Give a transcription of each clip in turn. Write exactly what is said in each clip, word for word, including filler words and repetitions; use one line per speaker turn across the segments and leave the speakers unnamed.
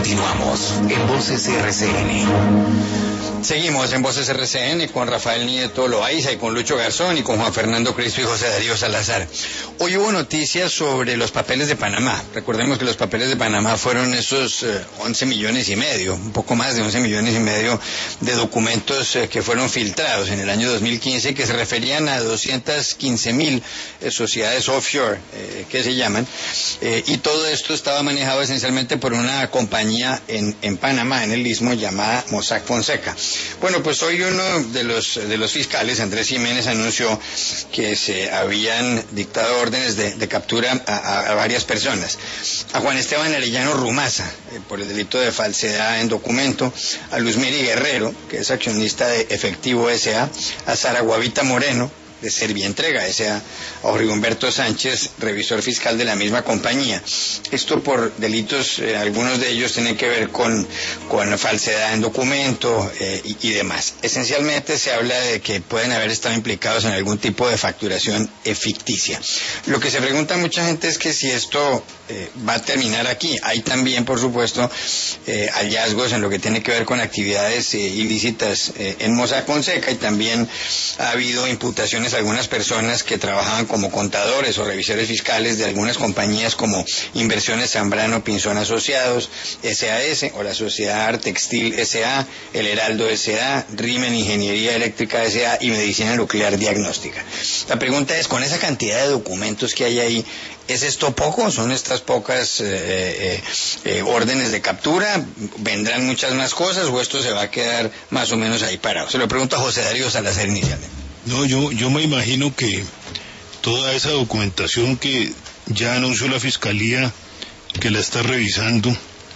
Continuamos en Voces R C N.
Seguimos en Voces R C N con Rafael Nieto Loaiza y con Lucho Garzón y con Juan Fernando Cristo y José Darío Salazar. Hoy hubo noticias sobre los papeles de Panamá. Recordemos que los papeles de Panamá fueron esos eh, once millones y medio, un poco más de once millones y medio de documentos eh, que fueron filtrados en el año dos mil quince, que se referían a doscientas quince mil eh, sociedades offshore, eh, que se llaman, eh, y todo esto estaba manejado esencialmente por una compañía en, en Panamá, en el Istmo, llamada Mossack Fonseca. Bueno, pues hoy uno de los de los fiscales, Andrés Jiménez, anunció que se habían dictado órdenes de, de captura a, a, a varias personas. A Juan Esteban Arellano Rumaza, eh, por el delito de falsedad en documento, a Luz Miri Guerrero, que es accionista de Efectivo S A, a Sara Guavita Moreno, de Servientrega S A, a Jorge Humberto Sánchez, revisor fiscal de la misma compañía. Esto por delitos, eh, algunos de ellos tienen que ver con, con falsedad en documento eh, y, y demás. Esencialmente se habla de que pueden haber estado implicados en algún tipo de facturación eh, ficticia. Lo que se pregunta mucha gente es que si esto eh, va a terminar aquí. Hay también, por supuesto, eh, hallazgos en lo que tiene que ver con actividades eh, ilícitas eh, en Mossack Fonseca, y también ha habido imputaciones a algunas personas que trabajaban como contadores o revisores fiscales de algunas compañías como Inversiones Zambrano Pinzón Asociados, S A S, o la Sociedad Artextil S A, El Heraldo S A, Rimen Ingeniería Eléctrica S A y Medicina Nuclear Diagnóstica. La pregunta es, con esa cantidad de documentos que hay ahí, ¿es esto poco? ¿Son estas pocas eh, eh, eh, órdenes de captura? ¿Vendrán muchas más cosas o esto se va a quedar más o menos ahí parado? Se lo pregunto a José Darío Salazar inicialmente.
No, yo, yo me imagino que toda esa documentación que ya anunció la Fiscalía que la está revisando,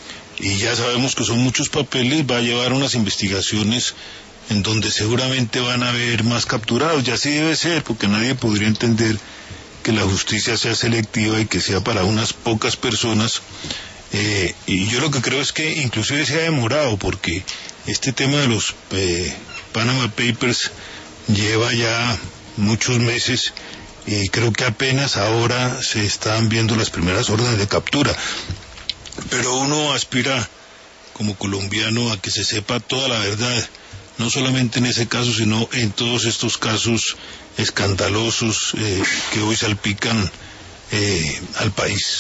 y ya sabemos que son muchos papeles, va a llevar unas investigaciones en donde seguramente van a haber más capturados. Ya así debe ser, porque nadie podría entender que la justicia sea selectiva y que sea para unas pocas personas. Eh, y yo lo que creo es que inclusive se ha demorado, porque este tema de los eh, Panama Papers lleva ya muchos meses y creo que apenas ahora se están viendo las primeras órdenes de captura. Pero uno aspira como colombiano a que se sepa toda la verdad, no solamente en ese caso, sino en todos estos casos escandalosos eh, que hoy salpican eh, al país.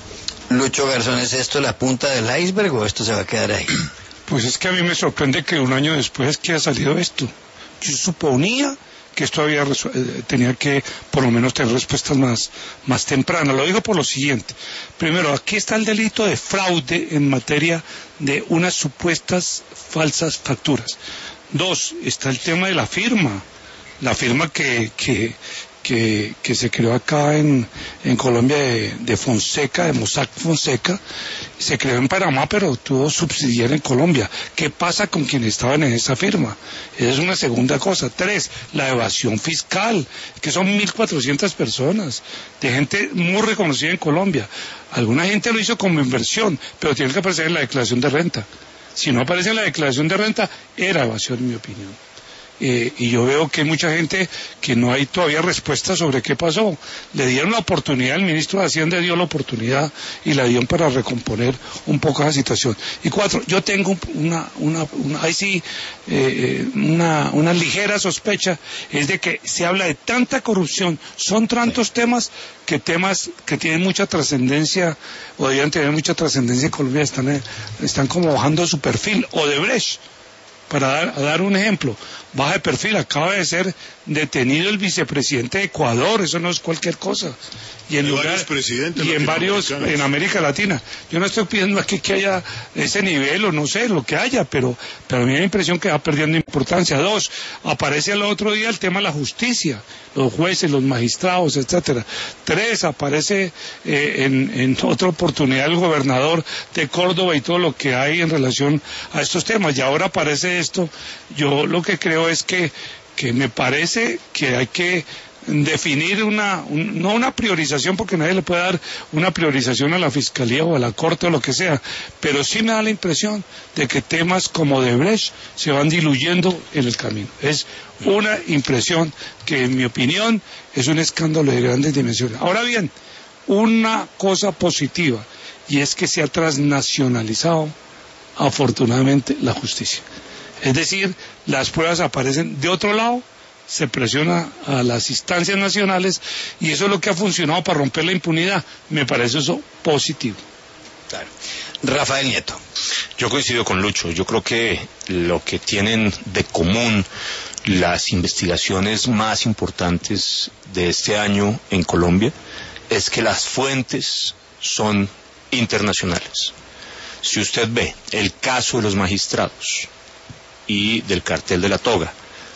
Lucho Garzón, ¿es esto la punta del iceberg o esto se va a quedar ahí?
Pues es que a mí me sorprende que un año después que ha salido esto. Yo suponía que esto había eh, tenía que por lo menos tener respuestas más, más tempranas. Lo digo por lo siguiente. Primero, aquí está el delito de fraude en materia de unas supuestas falsas facturas. Dos, está el tema de la firma. La firma que, que, que, que se creó acá en, en Colombia de, de Fonseca, de Mossack Fonseca, se creó en Panamá, pero tuvo subsidiaria en Colombia. ¿Qué pasa con quienes estaban en esa firma? Esa es una segunda cosa. Tres, la evasión fiscal, que son mil cuatrocientas personas, de gente muy reconocida en Colombia. Alguna gente lo hizo como inversión, pero tiene que aparecer en la declaración de renta. Si no aparece en la declaración de renta, era evasión, en mi opinión. Eh, y yo veo que hay mucha gente que no hay todavía respuesta sobre qué pasó. Le dieron la oportunidad, el ministro de Hacienda dio la oportunidad y la dio para recomponer un poco esa situación. Y cuatro, yo tengo una, una, una ahí sí, eh, una, una ligera sospecha, es de que se habla de tanta corrupción, son tantos temas, que temas que tienen mucha trascendencia, o debían tener mucha trascendencia en Colombia, están, están como bajando su perfil. Odebrecht, para dar, dar un ejemplo, baja de perfil, acaba de ser detenido el vicepresidente de Ecuador, eso no es cualquier cosa. Y en, lugar, varios presidentes y en varios, en América Latina. Yo no estoy pidiendo aquí que haya ese nivel, o no sé, lo que haya, pero, pero a mí me da la impresión que va perdiendo importancia. Dos, aparece el otro día el tema de la justicia, los jueces, los magistrados, etcétera. Tres, aparece eh, en, en otra oportunidad el gobernador de Córdoba y todo lo que hay en relación a estos temas. Y ahora aparece esto. Yo lo que creo es que, que me parece que hay que definir una, un, no una priorización, porque nadie le puede dar una priorización a la Fiscalía o a la Corte o lo que sea, pero sí me da la impresión de que temas como Odebrecht se van diluyendo en el camino. Es una impresión que, en mi opinión, es un escándalo de grandes dimensiones. Ahora bien, una cosa positiva, y es que se ha transnacionalizado afortunadamente, la justicia. Es decir, las pruebas aparecen de otro lado, se presiona a las instancias nacionales y eso es lo que ha funcionado para romper la impunidad. Me parece eso positivo.
Claro. Rafael Nieto.
Yo coincido con Lucho. Yo creo que lo que tienen de común las investigaciones más importantes de este año en Colombia es que las fuentes son internacionales. Si usted ve el caso de los magistrados y del cartel de la toga,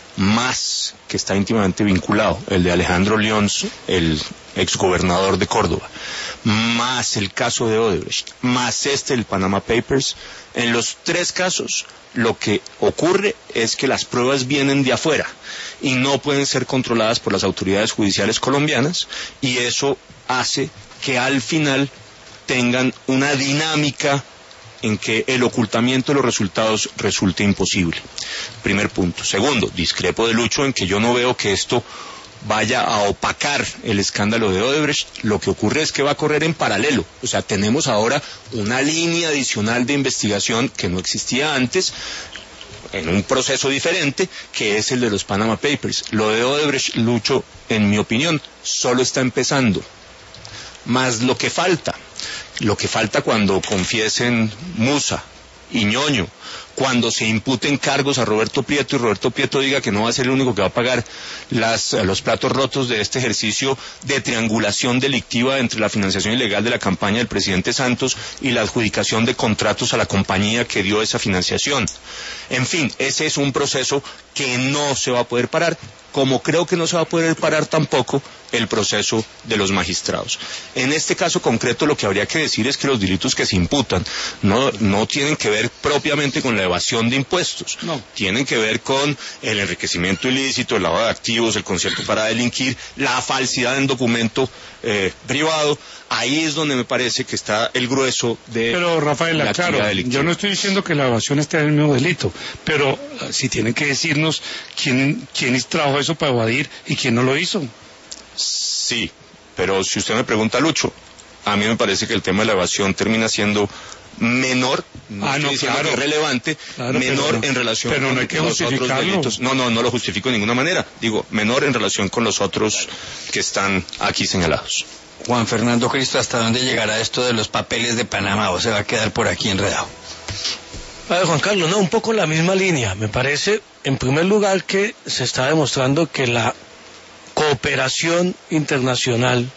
más que está íntimamente vinculado el de Alejandro Lyons, el exgobernador de Córdoba, más el caso de Odebrecht, más este del Panama Papers, en los tres casos lo que ocurre es que las pruebas vienen de afuera y no pueden ser controladas por las autoridades judiciales colombianas, y eso hace que al final tengan una dinámica en que el ocultamiento de los resultados resulte imposible. Primer punto. Segundo, discrepo de Lucho en que yo no veo que esto vaya a opacar el escándalo de Odebrecht. Lo que ocurre es que va a correr en paralelo. O sea, tenemos ahora una línea adicional de investigación que no existía antes, en un proceso diferente, que es el de los Panama Papers. Lo de Odebrecht, Lucho, en mi opinión, solo está empezando. Más lo que falta, lo que falta cuando confiesen Musa y Ñoño, cuando se imputen cargos a Roberto Prieto y Roberto Prieto diga que no va a ser el único que va a pagar las, los platos rotos de este ejercicio de triangulación delictiva entre la financiación ilegal de la campaña del presidente Santos y la adjudicación de contratos a la compañía que dio esa financiación. En fin, ese es un proceso que no se va a poder parar, como creo que no se va a poder parar tampoco el proceso de los magistrados. En este caso concreto lo que habría que decir es que los delitos que se imputan no, no tienen que ver propiamente con la evasión de impuestos, no. Tienen que ver con el enriquecimiento ilícito, el lavado de activos, el concierto para delinquir, la falsidad en documento eh, privado. Ahí es donde me parece que está el grueso de
pero, Rafael,
la
claro,
actividad delictiva.
Yo no estoy diciendo que la evasión esté en el mismo delito, pero uh, si tienen que decirnos quién, quién trabajó eso para evadir y quién no lo hizo.
Sí, pero si usted me pregunta, Lucho, a mí me parece que el tema de la evasión termina siendo menor, no
ah,
estoy
no,
diciendo
claro,
que es relevante,
claro,
menor
no,
en relación
pero
con
no hay que
los otros delitos. No, no, no lo justifico de ninguna manera. Digo, menor en relación con los otros que están aquí señalados.
Juan Fernando Cristo, ¿hasta dónde llegará esto de los papeles de Panamá o se va a quedar por aquí enredado?
A ver, Juan Carlos, no, un poco la misma línea. Me parece, en primer lugar, que se está demostrando que la cooperación internacional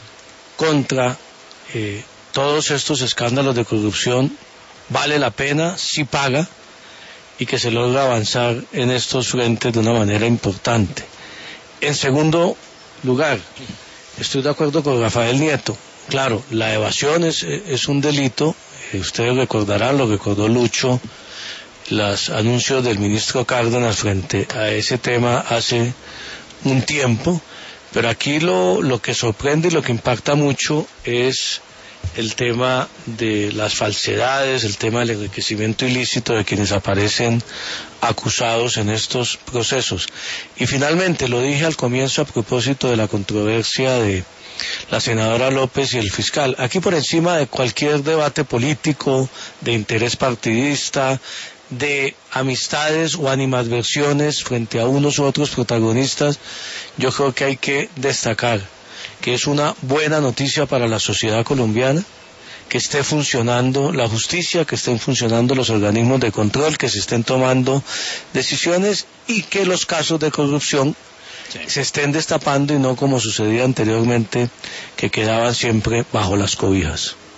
contra eh, todos estos escándalos de corrupción vale la pena, sí paga, y que se logra avanzar en estos frentes de una manera importante. En segundo lugar, estoy de acuerdo con Rafael Nieto. Claro, la evasión es, es un delito. Eh, ustedes recordarán, lo recordó Lucho, los anuncios del ministro Cárdenas frente a ese tema hace un tiempo, pero aquí lo, lo que sorprende y lo que impacta mucho es el tema de las falsedades, el tema del enriquecimiento ilícito de quienes aparecen acusados en estos procesos. Y finalmente, lo dije al comienzo a propósito de la controversia de la senadora López y el fiscal, aquí por encima de cualquier debate político, de interés partidista, de amistades o animadversiones frente a unos u otros protagonistas, yo creo que hay que destacar que es una buena noticia para la sociedad colombiana que esté funcionando la justicia, que estén funcionando los organismos de control, que se estén tomando decisiones y que los casos de corrupción sí. se estén destapando y no como sucedía anteriormente, que quedaban siempre bajo las cobijas.